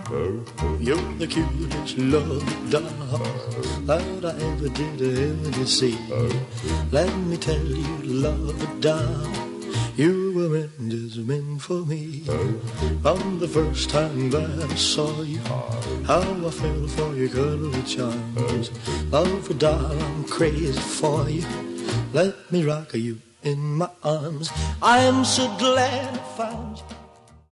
You're the cutest love doll that I ever did see. Let me tell you, love doll, you were meant for me. From the first time that I saw you, how I fell for your cuddly charms. Love doll, I'm crazy for you. Let me rock you in my arms. I'm so glad I found you.